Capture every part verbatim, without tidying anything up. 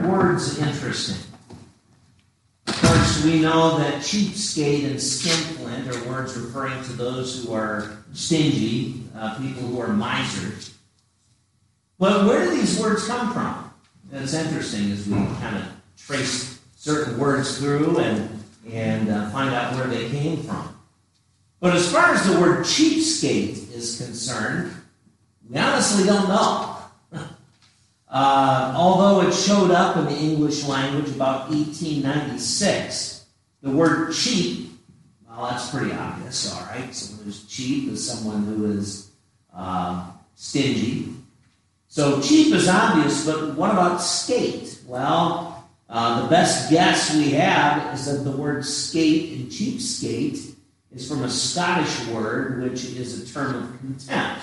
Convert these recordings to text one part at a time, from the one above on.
words interesting? Of course, we know that cheapskate and skinflint are words referring to those who are stingy, uh, people who are misers. But where do these words come from? It's interesting as we kind of trace certain words through and, and uh, find out where they came from. But as far as the word cheapskate is concerned, we honestly don't know. uh, although it showed up in the English language about eighteen ninety-six, the word cheap, well, that's pretty obvious, all right? Someone who's cheap is someone who is uh, stingy. So cheap is obvious, but what about skate? Well, uh, the best guess we have is that the word skate and cheapskate is from a Scottish word, which is a term of contempt.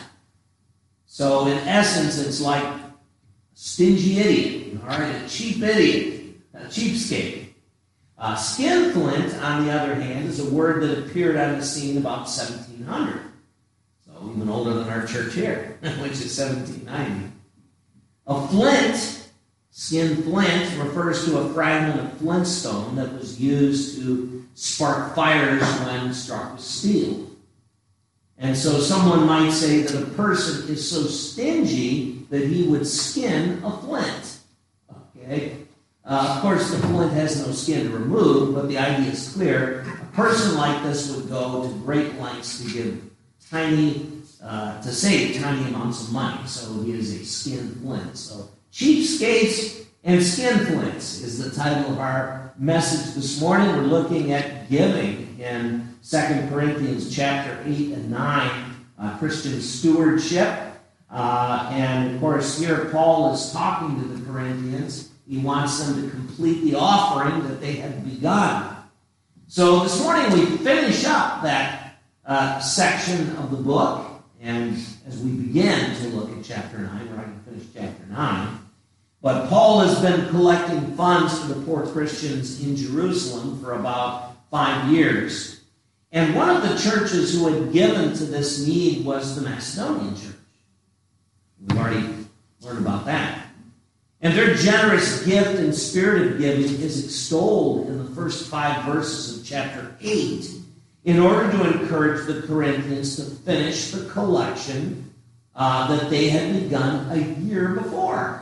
So in essence, it's like a stingy idiot, all right, a cheap idiot, a cheapskate. Uh, skinflint, on the other hand, is a word that appeared on the scene about seventeen hundred. So even older than our church here, which is seventeen ninety. A flint, skin flint, refers to a fragment of flintstone that was used to spark fires when struck with steel. And so someone might say that a person is so stingy that he would skin a flint. Okay? Uh, of course, the flint has no skin to remove, but the idea is clear. A person like this would go to great lengths to give tiny, uh, to save tiny amounts of money. So he is a skin flint. So cheapskates and skinflints is the title of our message this morning. We're looking at giving in Second Corinthians chapter eight and nine, uh, Christian stewardship. Uh, and of course, here Paul is talking to the Corinthians. He wants them to complete the offering that they had begun. So this morning we finish up that uh, section of the book. And as we begin to look at chapter nine, we're not going to finish chapter nine. But Paul has been collecting funds for the poor Christians in Jerusalem for about five years. And one of the churches who had given to this need was the Macedonian church. We've already learned about that. And their generous gift and spirit of giving is extolled in the first five verses of chapter eight in order to encourage the Corinthians to finish the collection uh, that they had begun a year before.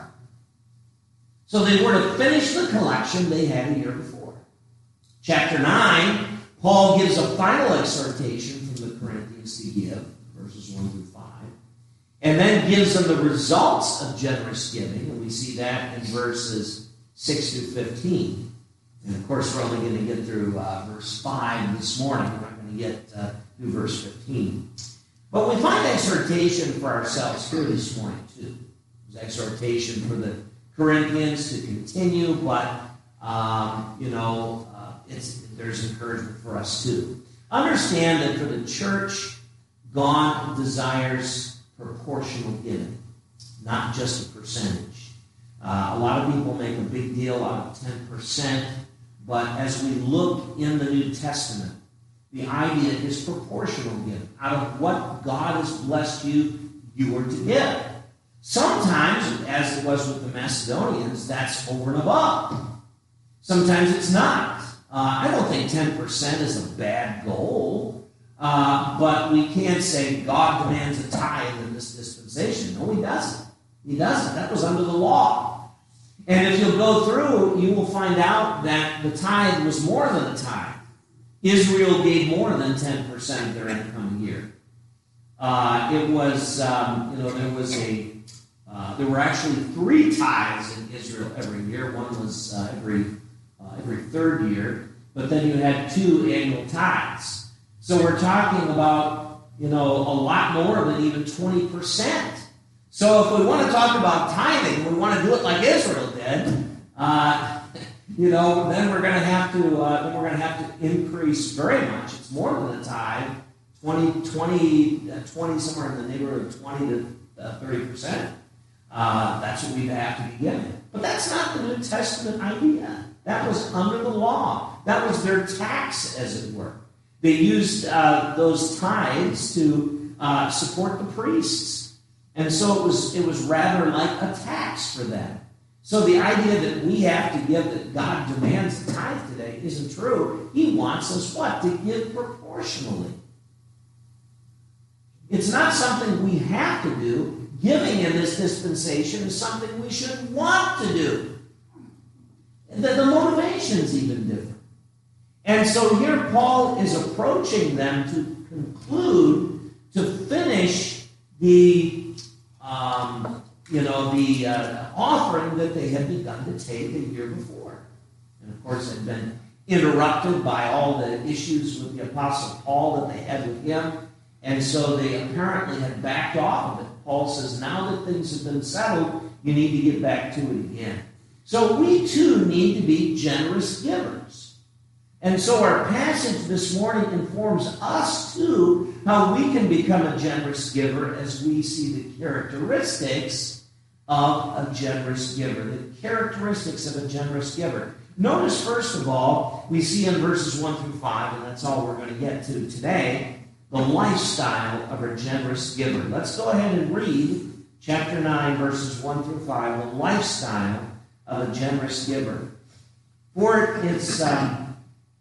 So they were to finish the collection they had a year before. Chapter nine, Paul gives a final exhortation from the Corinthians to give, verses one through five, and then gives them the results of generous giving, and we see that in verses six through fifteen. And of course, we're only going to get through uh, verse five this morning. We're not going to get uh, through verse fifteen. But we find exhortation for ourselves here this morning, too. There's exhortation for the Corinthians to continue, but, um, you know, uh, it's, there's encouragement for us, too. Understand that for the church, God desires proportional giving, not just a percentage. Uh, a lot of people make a big deal out of ten percent, but as we look in the New Testament, the idea is proportional giving. Out of what God has blessed you, you are to give. Sometimes, as it was with the Macedonians, that's over and above. Sometimes it's not. Uh, I don't think ten percent is a bad goal, uh, but we can't say God demands a tithe in this dispensation. No, he doesn't. He doesn't. That was under the law. And if you'll go through, you will find out that the tithe was more than a tithe. Israel gave more than ten percent of their income a year. Uh, it was, um, you know, there was a, uh, there were actually three tithes in Israel every year. One was uh, every uh, every third year, but then you had two annual tithes. So we're talking about, you know, a lot more than even twenty percent. So if we want to talk about tithing, we want to do it like Israel did. Uh, you know, then we're going to have to uh, then we're going to have to increase very much. It's more than a tithe, twenty, twenty, uh, twenty somewhere in the neighborhood of twenty to thirty percent. Uh, that's what we'd have to be giving. But that's not the New Testament idea. That was under the law. That was their tax, as it were. They used uh, those tithes to uh, support the priests. And so it was it was rather like a tax for them. So the idea that we have to give, that God demands a tithe today, isn't true. He wants us what? To give proportionally. It's not something we have to do. Giving in this dispensation is something we should want to do. The, the motivation is even different. And so here Paul is approaching them to conclude, to finish the, um, you know, the uh, offering that they had begun to take a year before. And of course, had been interrupted by all the issues with the Apostle Paul that they had with him. And so they apparently had backed off of it. Paul says, now that things have been settled, you need to get back to it again. So we too need to be generous givers. And so our passage this morning informs us too how we can become a generous giver as we see the characteristics of a generous giver. The characteristics of a generous giver. Notice, first of all, we see in verses one through five, and that's all we're going to get to today, the lifestyle of a generous giver. Let's go ahead and read chapter nine, verses one through five, the lifestyle of a generous giver. For it's, um, I'm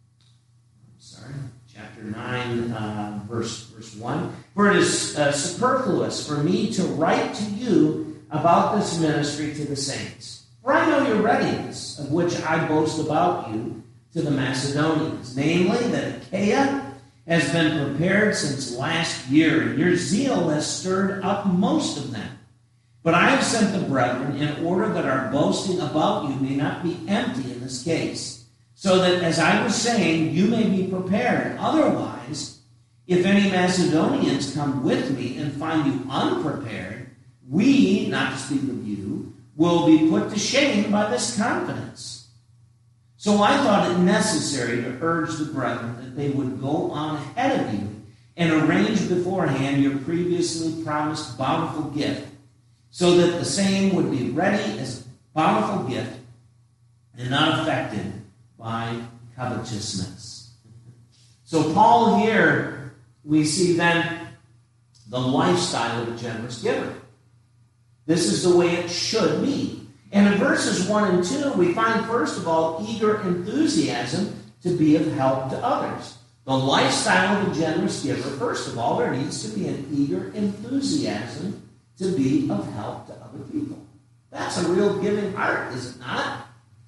sorry, chapter nine, uh, verse, verse one. For it is uh, superfluous for me to write to you about this ministry to the saints. For I know your readiness, of which I boast about you to the Macedonians, namely that Achaia has been prepared since last year, and your zeal has stirred up most of them. But I have sent the brethren in order that our boasting about you may not be empty in this case, so that, as I was saying, you may be prepared. Otherwise, if any Macedonians come with me and find you unprepared, we, not to speak of you, will be put to shame by this confidence. So I thought it necessary to urge the brethren that they would go on ahead of you and arrange beforehand your previously promised bountiful gift, so that the same would be ready as a bountiful gift and not affected by covetousness. So Paul here, we see then the lifestyle of a generous giver. This is the way it should be. And in verses one and two, we find, first of all, eager enthusiasm to be of help to others. The lifestyle of a generous giver, first of all, there needs to be an eager enthusiasm to be of help to other people. That's a real giving heart, is it not?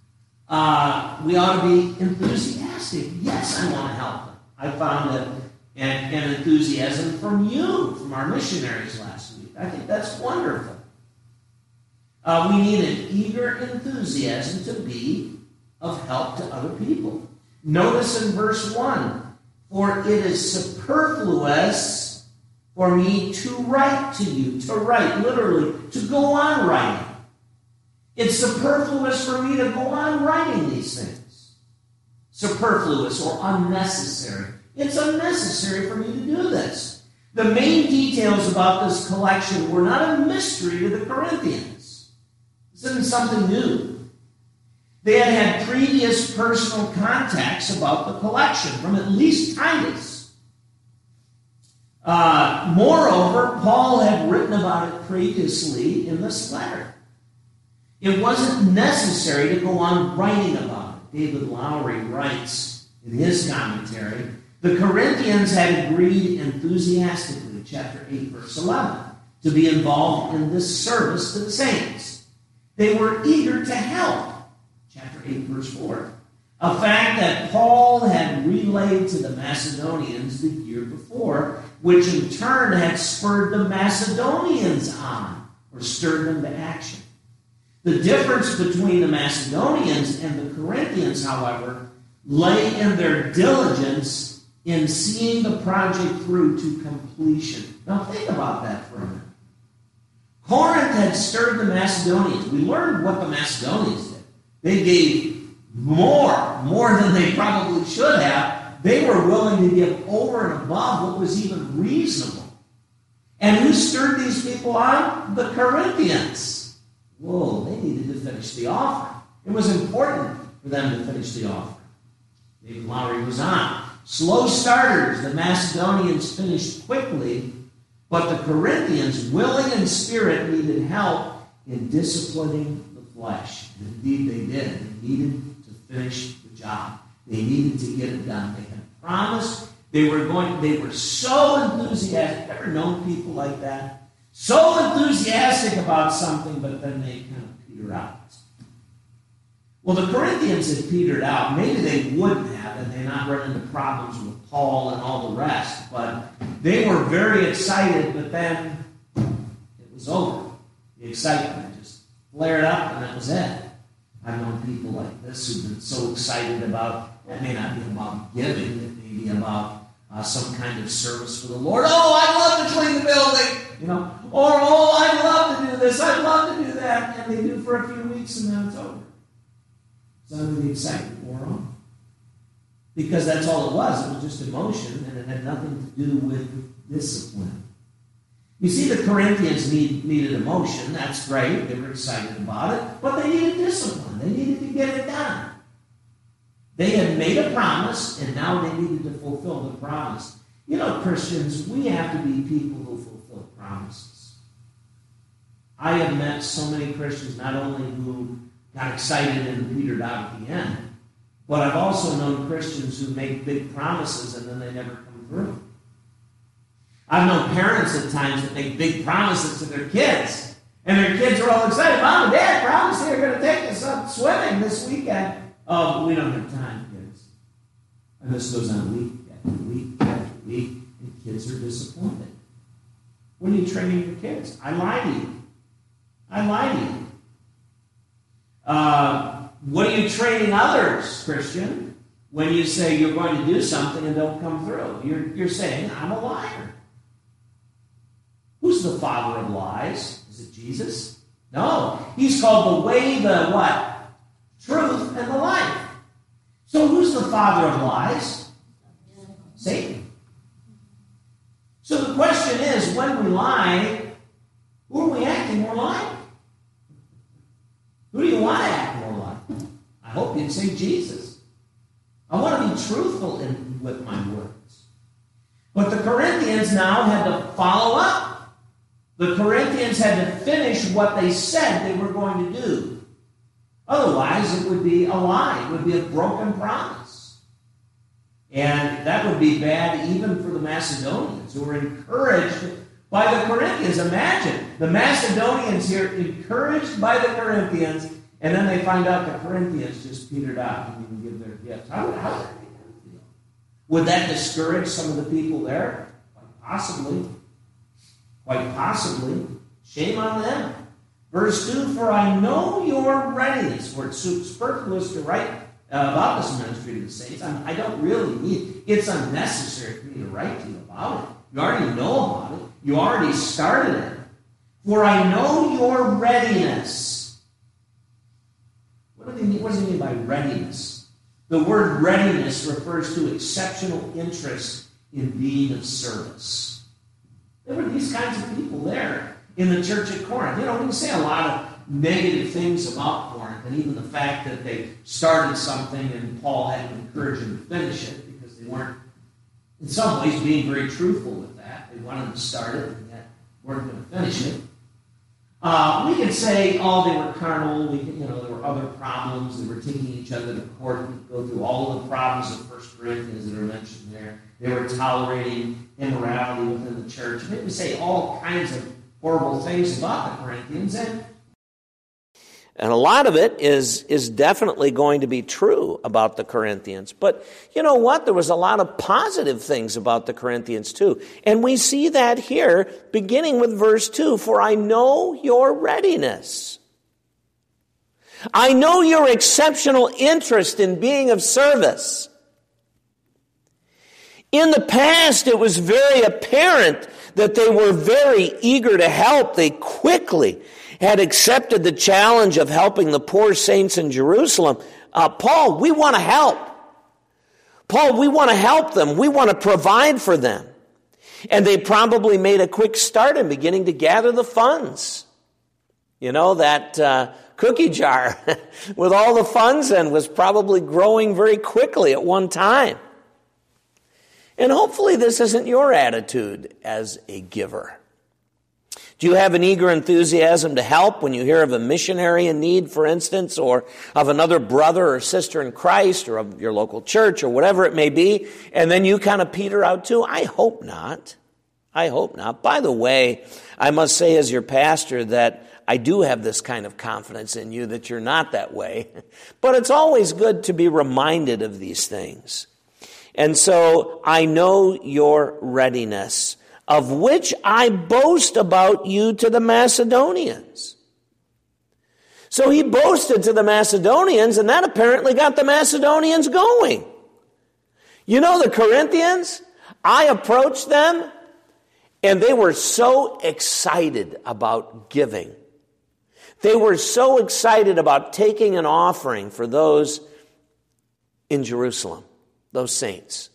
Uh, we ought to be enthusiastic. Yes, I want to help them. I found that an, an enthusiasm from you, from our missionaries last week. I think that's wonderful. Uh, we need an eager enthusiasm to be of help to other people. Notice in verse one, for it is superfluous for me to write to you. To write, literally, to go on writing. It's superfluous for me to go on writing these things. Superfluous or unnecessary. It's unnecessary for me to do this. The main details about this collection were not a mystery to the Corinthians. This isn't something new. They had had previous personal contacts about the collection from at least Titus. Uh, moreover, Paul had written about it previously in this letter. It wasn't necessary to go on writing about it. David Lowry writes in his commentary, the Corinthians had agreed enthusiastically, chapter eight, verse eleven, to be involved in this service to the saints. They were eager to help. Chapter eight, verse four. A fact that Paul had relayed to the Macedonians the year before, which in turn had spurred the Macedonians on, or stirred them to action. The difference between the Macedonians and the Corinthians, however, lay in their diligence in seeing the project through to completion. Now think about that for a minute. Corinth had stirred the Macedonians. We learned what the Macedonians did. They gave more, more than they probably should have. They were willing to give over and above what was even reasonable. And who stirred these people on? The Corinthians. Whoa, they needed to finish the offering. It was important for them to finish the offering. David Lowry was on. Slow starters, the Macedonians finished quickly, but the Corinthians, willing in spirit, needed help in disciplining the flesh. And indeed they did. They needed to finish the job. They needed to get it done. They had promised they were going, they were so enthusiastic. Ever known people like that? So enthusiastic about something, but then they kind of peter out. Well, the Corinthians had petered out. Maybe they wouldn't have, and they not run into problems with Paul and all the rest. But they were very excited, but then it was over. The excitement just flared up, and that was it. I've known people like this who've been so excited about, it may not be about giving, it may be about uh, some kind of service for the Lord. Oh, I'd love to clean the building, you know. Or, oh, I'd love to do this, I'd love to do that. And they do for a few weeks, and then it's over. Suddenly the excitement wore on. Because that's all it was. It was just emotion, and it had nothing to do with discipline. You see, the Corinthians need, needed emotion. That's great. They were excited about it. But they needed discipline. They needed to get it done. They had made a promise, and now they needed to fulfill the promise. You know, Christians, we have to be people who fulfill promises. I have met so many Christians, not only who got excited and petered out at the end, but I've also known Christians who make big promises and then they never come through. I've known parents at times that make big promises to their kids, and their kids are all excited. Mom and Dad promised they were going to take us up swimming this weekend. Oh, but we don't have time, kids. And this goes on week after week after week, and kids are disappointed. What are you training your kids? I lie to you. I lie to you. Uh, what are you training others, Christian, when you say you're going to do something and don't come through? You're, you're saying, I'm a liar. Who's the father of lies? Is it Jesus? No. He's called the way, the what? Truth, and the life. So who's the father of lies? Satan. So the question is, when we lie, who are we acting more like? Who do you want to act more like? I hope you'd say Jesus. I want to be truthful in, with my words. But the Corinthians now had to follow up. The Corinthians had to finish what they said they were going to do. Otherwise, it would be a lie. It would be a broken promise. And that would be bad even for the Macedonians, who were encouraged by the Corinthians. Imagine, the Macedonians here encouraged by the Corinthians, and then they find out the Corinthians just petered out and didn't give their gifts. How would, how would that make them feel? Would that discourage some of the people there? Quite possibly. Quite possibly. Shame on them. Verse two, for I know your readiness. For it's superfluous to write uh, about this ministry to the saints. I'm, I don't really need, it's unnecessary for me to write to you about it. You already know about it. You already started it. For I know your readiness. What, do they mean, what does he mean by readiness? The word readiness refers to exceptional interest in being of service. There were these kinds of people there in the church at Corinth. You know, we can say a lot of negative things about Corinth, and even the fact that they started something and Paul had to encourage them to finish it because they weren't, in some ways, being very truthful with that. They wanted to start it and yet weren't going to finish it. Uh, we can say, oh, they were carnal. We can, you know, there were other problems. They were taking each other to court. We could go through all of the problems of First Corinthians that are mentioned there. They were tolerating immorality within the church. Maybe we say all kinds of horrible things about the Corinthians, and And a lot of it is, is definitely going to be true about the Corinthians. But you know what? There was a lot of positive things about the Corinthians too. And we see that here, beginning with verse two. For I know your readiness. I know your exceptional interest in being of service. In the past, it was very apparent that they were very eager to help. They quickly had accepted the challenge of helping the poor saints in Jerusalem. Uh, Paul, we want to help. Paul, we want to help them. We want to provide for them. And they probably made a quick start in beginning to gather the funds. You know, that uh, cookie jar with all the funds in was probably growing very quickly at one time. And hopefully this isn't your attitude as a giver. Do you have an eager enthusiasm to help when you hear of a missionary in need, for instance, or of another brother or sister in Christ, or of your local church, or whatever it may be, and then you kind of peter out too? I hope not. I hope not. By the way, I must say as your pastor that I do have this kind of confidence in you that you're not that way. But it's always good to be reminded of these things. And so I know your readiness, of which I boast about you to the Macedonians. So he boasted to the Macedonians, and that apparently got the Macedonians going. You know, the Corinthians, I approached them, and they were so excited about giving. They were so excited about taking an offering for those in Jerusalem, those saints.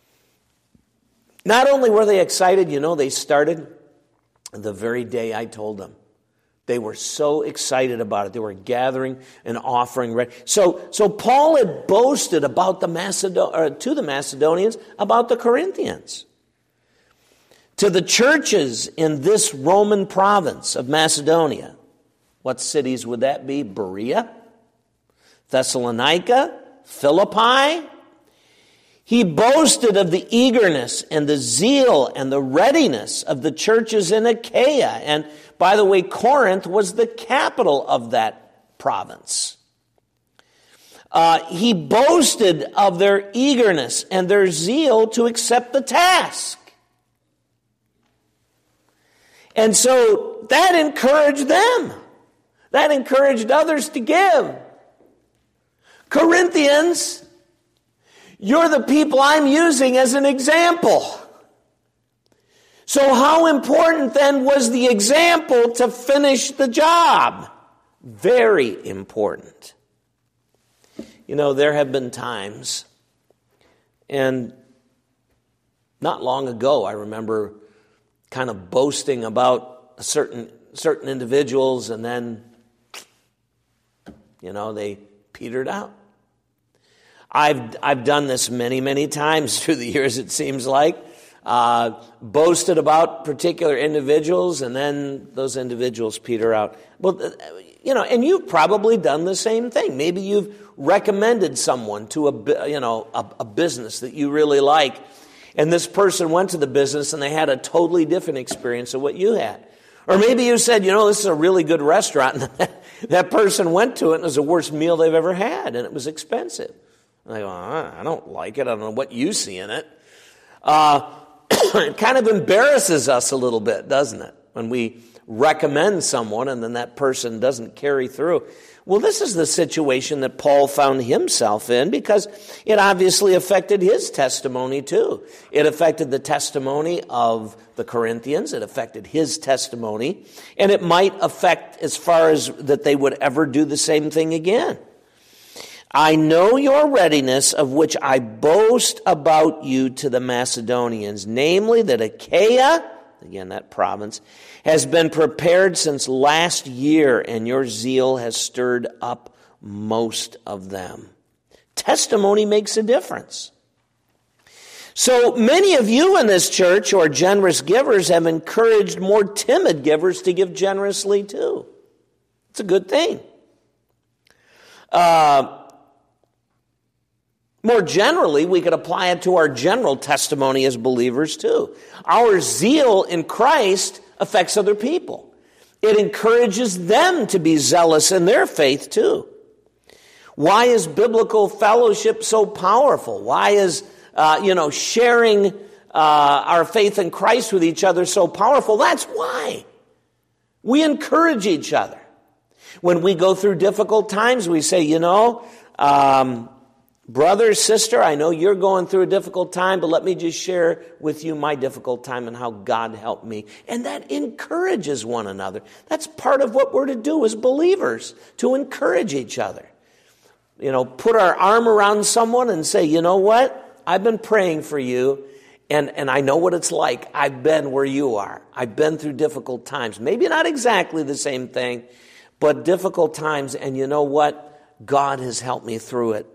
Not only were they excited, you know, they started the very day I told them. They were so excited about it. They were gathering an offering ready. So, so Paul had boasted about the Macedon- or to the Macedonians about the Corinthians. To the churches in this Roman province of Macedonia. What cities would that be? Berea, Thessalonica, Philippi. He boasted of the eagerness and the zeal and the readiness of the churches in Achaia. And by the way, Corinth was the capital of that province. Uh, he boasted of their eagerness and their zeal to accept the task. And so that encouraged them. That encouraged others to give. Corinthians, you're the people I'm using as an example. So how important then was the example to finish the job? Very important. You know, there have been times, and not long ago, I remember kind of boasting about certain certain individuals, and then, you know, they petered out. I've I've done this many, many times through the years, it seems like. Uh, boasted about particular individuals, and then those individuals peter out. Well, you know, and you've probably done the same thing. Maybe you've recommended someone to a, you know, a, a business that you really like, and this person went to the business and they had a totally different experience of what you had. Or maybe you said, you know, this is a really good restaurant, and that person went to it and it was the worst meal they've ever had, and it was expensive. And I go, I don't like it. I don't know what you see in it. Uh, it kind of embarrasses us a little bit, doesn't it? When we recommend someone and then that person doesn't carry through. Well, this is the situation that Paul found himself in, because it obviously affected his testimony too. It affected the testimony of the Corinthians. It affected his testimony. And it might affect as far as that they would ever do the same thing again. I know your readiness, of which I boast about you to the Macedonians, namely that Achaia, again that province, has been prepared since last year, and your zeal has stirred up most of them. Testimony makes a difference. So many of you in this church who are generous givers have encouraged more timid givers to give generously too. It's a good thing. Uh, More generally, we could apply it to our general testimony as believers too. Our zeal in Christ affects other people. It encourages them to be zealous in their faith too. Why is biblical fellowship so powerful? Why is, uh, you know, sharing uh, our faith in Christ with each other so powerful? That's why. We encourage each other. When we go through difficult times, we say, you know, um, brother, sister, I know you're going through a difficult time, but let me just share with you my difficult time and how God helped me. And that encourages one another. That's part of what we're to do as believers, to encourage each other. You know, put our arm around someone and say, you know what? I've been praying for you, and, and I know what it's like. I've been where you are. I've been through difficult times. Maybe not exactly the same thing, but difficult times, and you know what? God has helped me through it.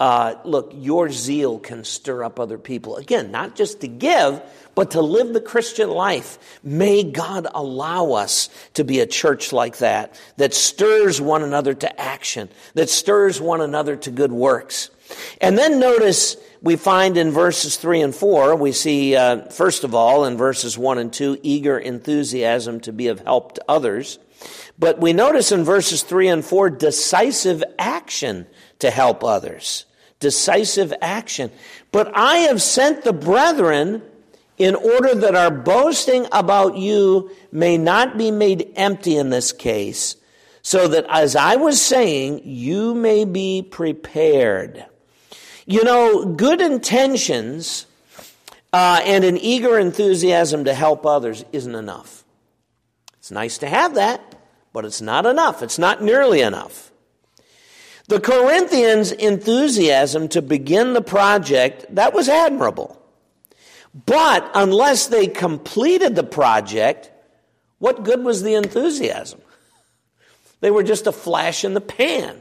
Uh, look, your zeal can stir up other people. Again, not just to give, but to live the Christian life. May God allow us to be a church like that, that stirs one another to action, that stirs one another to good works. And then notice we find in verses three and four, we see, uh, first of all, in verses one and two, eager enthusiasm to be of help to others. But we notice in verses three and four, decisive action to help others. Decisive action. But I have sent the brethren in order that our boasting about you may not be made empty in this case, so that, as I was saying, you may be prepared. You know, good intentions uh, and an eager enthusiasm to help others isn't enough. It's nice to have that, but it's not enough. It's not nearly enough. The Corinthians' enthusiasm to begin the project, that was admirable. But unless they completed the project, what good was the enthusiasm? They were just a flash in the pan.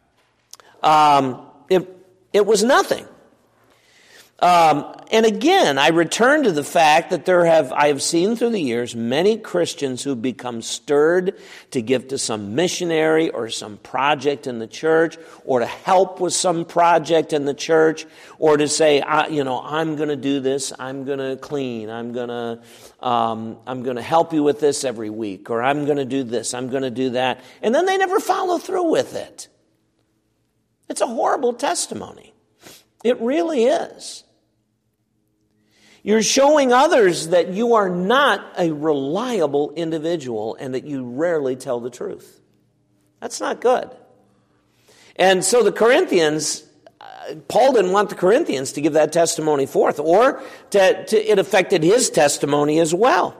Um, it, it was nothing. Um, and again, I return to the fact that there have, I have seen through the years many Christians who become stirred to give to some missionary or some project in the church, or to help with some project in the church, or to say, I, you know, I'm going to do this, I'm going to clean, I'm going to, um, I'm going to help you with this every week, or I'm going to do this, I'm going to do that, and then they never follow through with it. It's a horrible testimony. It really is. You're showing others that you are not a reliable individual and that you rarely tell the truth. That's not good. And so the Corinthians, uh, Paul didn't want the Corinthians to give that testimony forth, or to, to, it affected his testimony as well.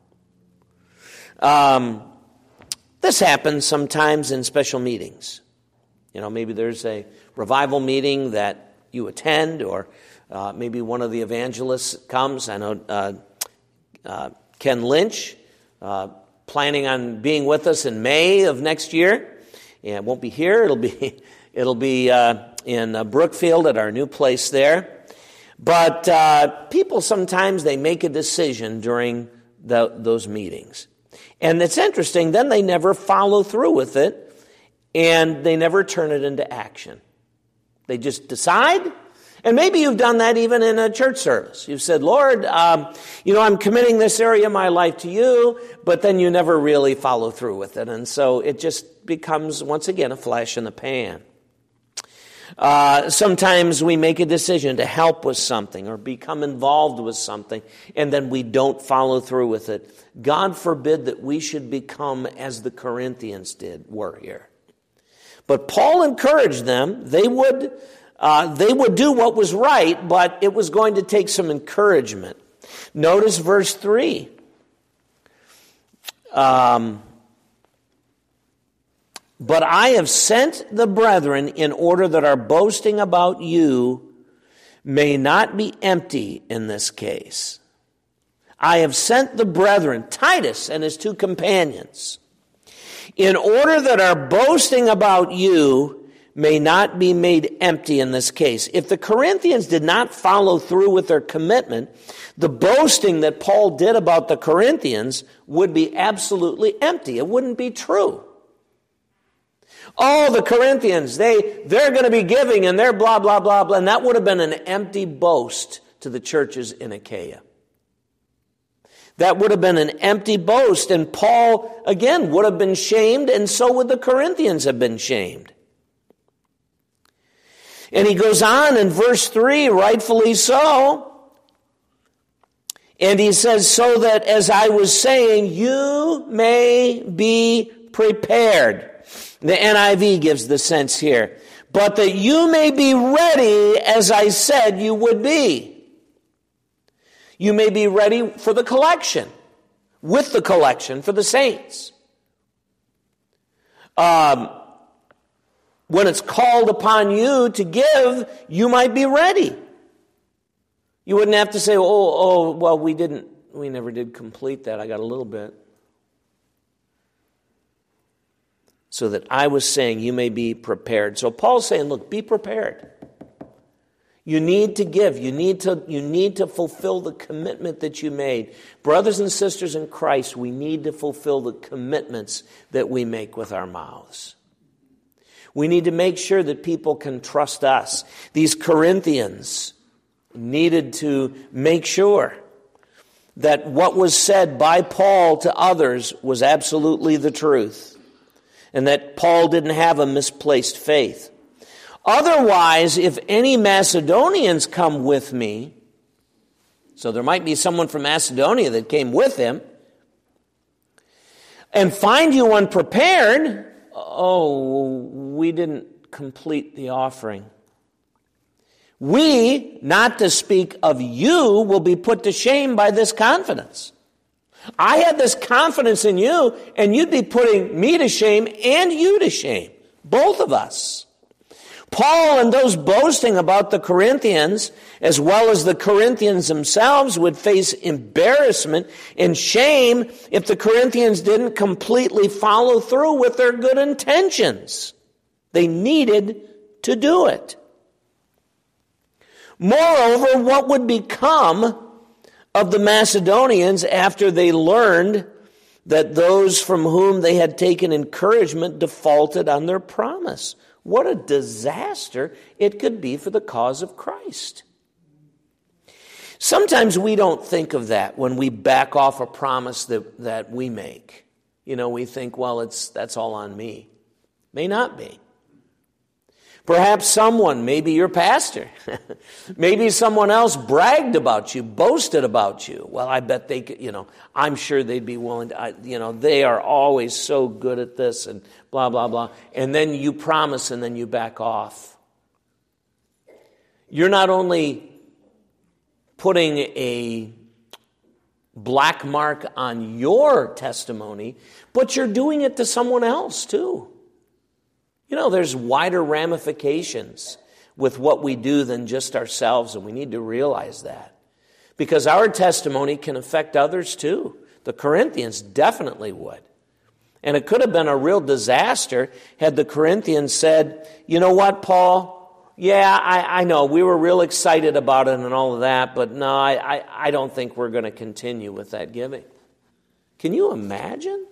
Um, this happens sometimes in special meetings. You know, maybe there's a revival meeting that you attend, or Uh, maybe one of the evangelists comes. I know uh, uh, Ken Lynch, uh, planning on being with us in May of next year. And it won't be here. It'll be it'll be uh, in uh, Brookfield at our new place there. But uh, people sometimes, they make a decision during the, those meetings. And it's interesting, then they never follow through with it, and they never turn it into action. They just decide. And maybe you've done that even in a church service. You've said, Lord, um, you know, I'm committing this area of my life to you, but then you never really follow through with it. And so it just becomes, once again, a flash in the pan. Uh, sometimes we make a decision to help with something or become involved with something, and then we don't follow through with it. God forbid that we should become as the Corinthians did, were here. But Paul encouraged them. They would... Uh, they would do what was right, but it was going to take some encouragement. Notice verse three. Um, but I have sent the brethren in order that our boasting about you may not be empty in this case. I have sent the brethren, Titus and his two companions, in order that our boasting about you may not be made empty in this case. If the Corinthians did not follow through with their commitment, the boasting that Paul did about the Corinthians would be absolutely empty. It wouldn't be true. Oh, the Corinthians, they, they're going to be giving and they're blah, blah, blah, blah. And that would have been an empty boast to the churches in Achaia. That would have been an empty boast. And Paul, again, would have been shamed, and so would the Corinthians have been shamed. And he goes on in verse three, rightfully so. And he says, so that, as I was saying, you may be prepared. The N I V gives the sense here. But that you may be ready as I said you would be. You may be ready for the collection, with the collection for the saints. Um... When it's called upon you to give, you might be ready. You wouldn't have to say, oh, oh, well, we didn't, we never did complete that. I got a little bit. So that I was saying you may be prepared. So Paul's saying, look, be prepared. You need to give. You need to, you need to fulfill the commitment that you made. Brothers and sisters in Christ, we need to fulfill the commitments that we make with our mouths. We need to make sure that people can trust us. These Corinthians needed to make sure that what was said by Paul to others was absolutely the truth, and that Paul didn't have a misplaced faith. Otherwise, if any Macedonians come with me, so there might be someone from Macedonia that came with him, and find you unprepared, oh, we didn't complete the offering. We, not to speak of you, will be put to shame by this confidence. I had this confidence in you, and you'd be putting me to shame and you to shame, both of us. Paul and those boasting about the Corinthians, as well as the Corinthians themselves, would face embarrassment and shame if the Corinthians didn't completely follow through with their good intentions. They needed to do it. Moreover, what would become of the Macedonians after they learned that those from whom they had taken encouragement defaulted on their promise? What a disaster it could be for the cause of Christ. Sometimes we don't think of that when we back off a promise that, that we make. You know, we think, well, it's that's all on me. May not be. Perhaps someone, maybe your pastor, maybe someone else bragged about you, boasted about you. Well, I bet they could, you know, I'm sure they'd be willing to, I, you know, they are always so good at this and blah, blah, blah. And then you promise and then you back off. You're not only putting a black mark on your testimony, but you're doing it to someone else too. You know, there's wider ramifications with what we do than just ourselves, and we need to realize that. Because our testimony can affect others too. The Corinthians definitely would. And it could have been a real disaster had the Corinthians said, you know what, Paul? Yeah, I, I know, we were real excited about it and all of that, but no, I, I, I don't think we're going to continue with that giving. Can you imagine?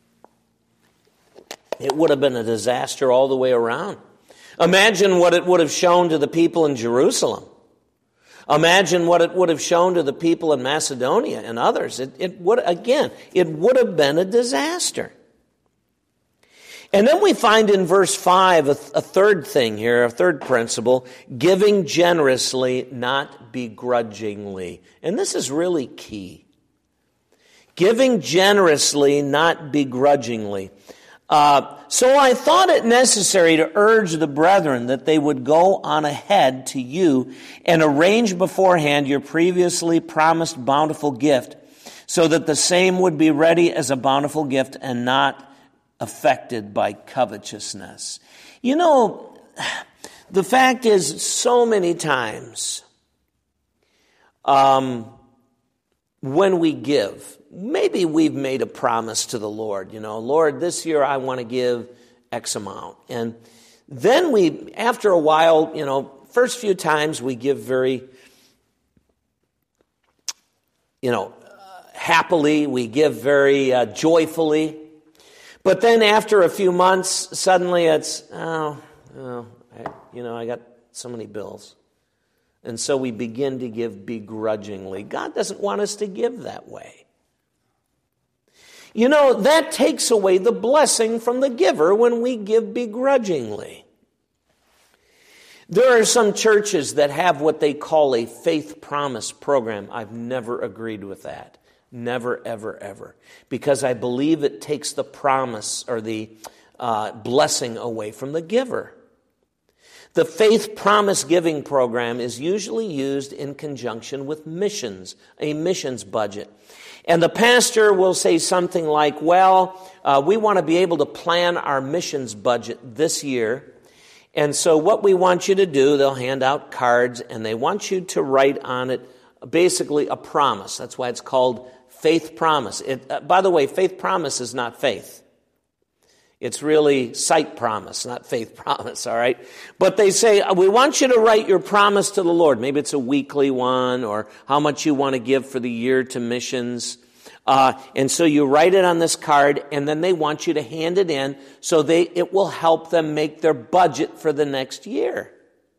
It would have been a disaster all the way around. Imagine what it would have shown to the people in Jerusalem. Imagine what it would have shown to the people in Macedonia and others. It, it would, again, it would have been a disaster. And then we find in verse five a, a third thing here, a third principle, giving generously, not begrudgingly. And this is really key. Giving generously, not begrudgingly. Uh, so I thought it necessary to urge the brethren that they would go on ahead to you and arrange beforehand your previously promised bountiful gift, so that the same would be ready as a bountiful gift and not affected by covetousness. You know, the fact is, so many times um, when we give, maybe we've made a promise to the Lord, you know, Lord, this year I want to give X amount. And then we, after a while, you know, first few times we give very, you know, uh, happily, we give very uh, joyfully. But then after a few months, suddenly it's, oh, oh I, you know, I got so many bills. And so we begin to give begrudgingly. God doesn't want us to give that way. You know, that takes away the blessing from the giver when we give begrudgingly. There are some churches that have what they call a faith promise program. I've never agreed with that. Never, ever, ever. Because I believe it takes the promise or the uh, blessing away from the giver. The faith promise giving program is usually used in conjunction with missions, a missions budget. And the pastor will say something like, well, uh, we want to be able to plan our missions budget this year. And so what we want you to do, they'll hand out cards, and they want you to write on it basically a promise. That's why it's called faith promise. It, uh, by the way, faith promise is not faith. It's really sight promise, not faith promise, all right? But they say, we want you to write your promise to the Lord. Maybe it's a weekly one, or how much you want to give for the year to missions. Uh, and so you write it on this card, and then they want you to hand it in so they it will help them make their budget for the next year.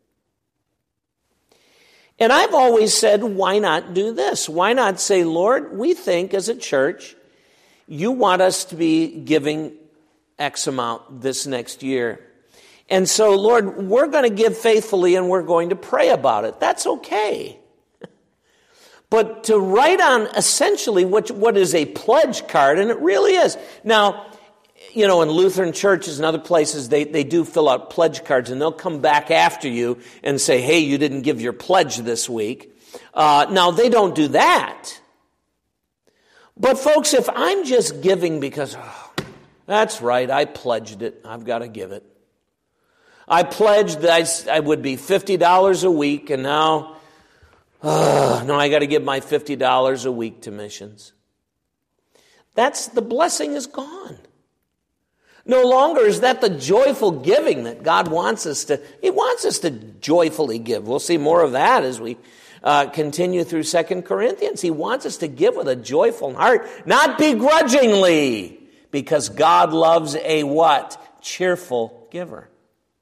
And I've always said, why not do this? Why not say, Lord, we think as a church, you want us to be giving X amount this next year. And so, Lord, we're going to give faithfully and we're going to pray about it. That's okay. But to write on essentially what, what is a pledge card, and it really is. Now, you know, in Lutheran churches and other places, they, they do fill out pledge cards, and they'll come back after you and say, hey, you didn't give your pledge this week. Uh, now, they don't do that. But folks, if I'm just giving because, oh, that's right, I pledged it, I've got to give it. I pledged that I, I would be fifty dollars a week, and now, oh, no, I got to give my fifty dollars a week to missions. That's, the blessing is gone. No longer is that the joyful giving that God wants us to, He wants us to joyfully give. We'll see more of that as we uh, continue through Second Corinthians. He wants us to give with a joyful heart, not begrudgingly. Because God loves a what? Cheerful giver.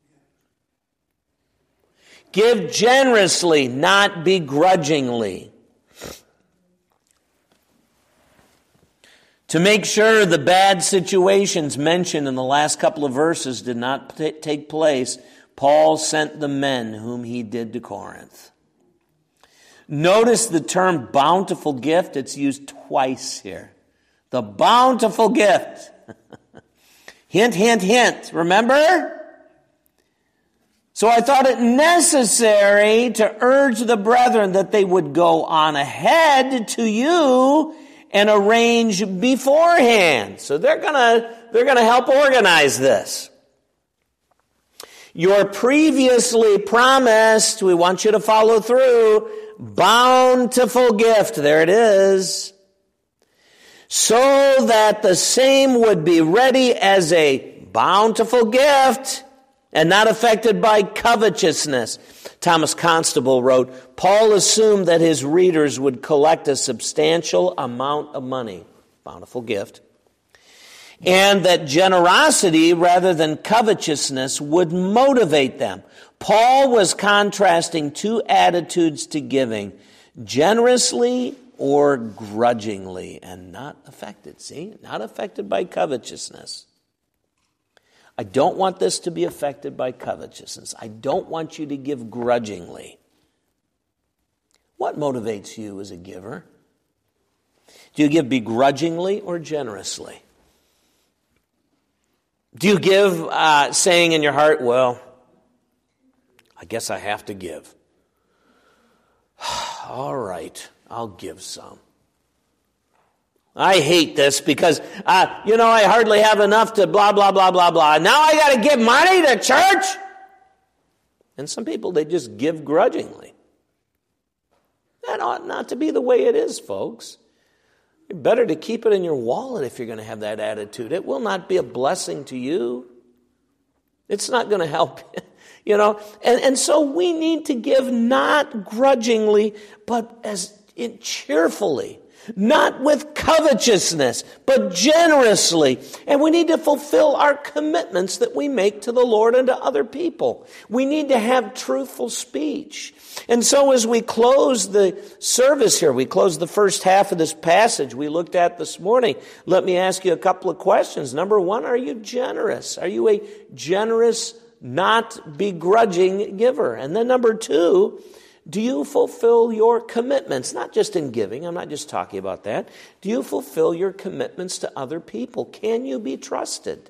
Give generously, not begrudgingly. To make sure the bad situations mentioned in the last couple of verses did not t- take place, Paul sent the men whom he did to Corinth. Notice the term bountiful gift. It's used twice here. The bountiful gift. Hint, hint, hint. Remember? So I thought it necessary to urge the brethren that they would go on ahead to you and arrange beforehand. So they're gonna, they're gonna help organize this. Your previously promised, we want you to follow through, bountiful gift. There it is. So that the same would be ready as a bountiful gift and not affected by covetousness. Thomas Constable wrote, Paul assumed that his readers would collect a substantial amount of money, bountiful gift, and that generosity rather than covetousness would motivate them. Paul was contrasting two attitudes to giving, generously or grudgingly, and not affected. See, not affected by covetousness. I don't want this to be affected by covetousness. I don't want you to give grudgingly. What motivates you as a giver? Do you give begrudgingly or generously? Do you give uh, saying in your heart, well, I guess I have to give. All right. I'll give some. I hate this because, uh, you know, I hardly have enough to blah, blah, blah, blah, blah. Now I got to give money to church? And some people, they just give grudgingly. That ought not to be the way it is, folks. It's better to keep it in your wallet if you're going to have that attitude. It will not be a blessing to you. It's not going to help you. You know, and, and so we need to give not grudgingly, but as in cheerfully, not with covetousness, but generously. And we need to fulfill our commitments that we make to the Lord and to other people. We need to have truthful speech. And so as we close the service here, we close the first half of this passage we looked at this morning, let me ask you a couple of questions. Number one, are you generous? Are you a generous, not begrudging giver? And then number two, do you fulfill your commitments? Not just in giving, I'm not just talking about that. Do you fulfill your commitments to other people? Can you be trusted?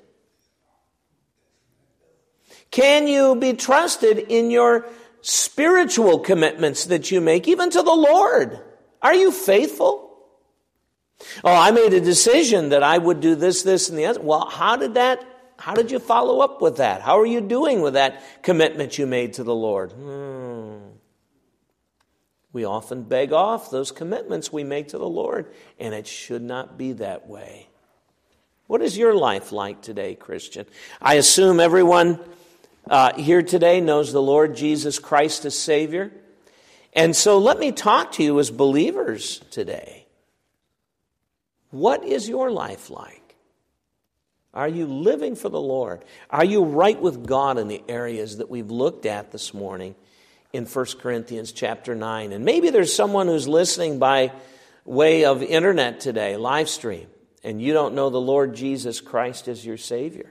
Can you be trusted in your spiritual commitments that you make, even to the Lord? Are you faithful? Oh, I made a decision that I would do this, this, and the other. Well, how did that, how did you follow up with that? How are you doing with that commitment you made to the Lord? Hmm. We often beg off those commitments we make to the Lord, and it should not be that way. What is your life like today, Christian? I assume everyone uh, here today knows the Lord Jesus Christ as Savior. And so let me talk to you as believers today. What is your life like? Are you living for the Lord? Are you right with God in the areas that we've looked at this morning in First Corinthians chapter nine? And maybe there's someone who's listening by way of internet today, live stream, and you don't know the Lord Jesus Christ as your Savior.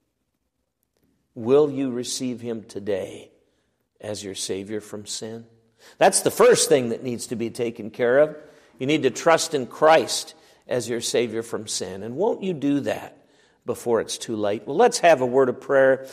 Will you receive Him today as your Savior from sin? That's the first thing that needs to be taken care of. You need to trust in Christ as your Savior from sin. And won't you do that before it's too late? Well, let's have a word of prayer